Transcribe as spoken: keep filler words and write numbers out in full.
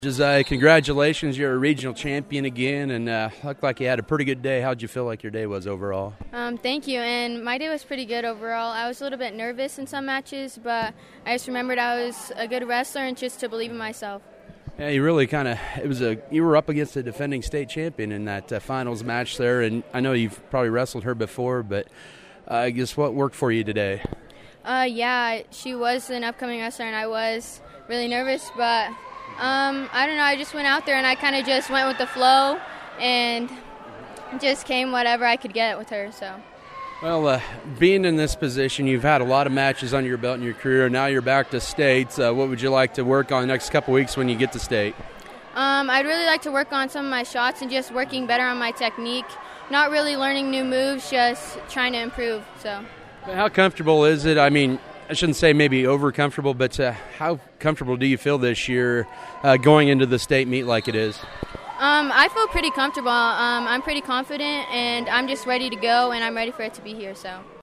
Josiah, congratulations. You're a regional champion again, and uh, looked like you had a pretty good day. How'd you feel like your day was overall? Um, thank you, and my day was pretty good overall. I was a little bit nervous in some matches, but I just remembered I was a good wrestler and just to believe in myself. Yeah, you really kind of, it was a, you were up against a defending state champion in that uh, finals match there, and I know you've probably wrestled her before, but uh, I guess what worked for you today? Uh, yeah, she was an upcoming wrestler, and I was really nervous, but um, I don't know, I just went out there and I kind of just went with the flow and just came whatever I could get with her. So. Well, uh, being in this position, you've had a lot of matches under your belt in your career. Now you're back to states. Uh, what would you like to work on the next couple weeks when you get to state? Um, I'd really like to work on some of my shots and just working better on my technique. Not really learning new moves, just trying to improve. So. How comfortable is it? I mean, I shouldn't say maybe over comfortable, but uh, how comfortable do you feel this year uh, going into the state meet like it is? Um, I feel pretty comfortable. Um, I'm pretty confident, and I'm just ready to go, and I'm ready for it to be here. So.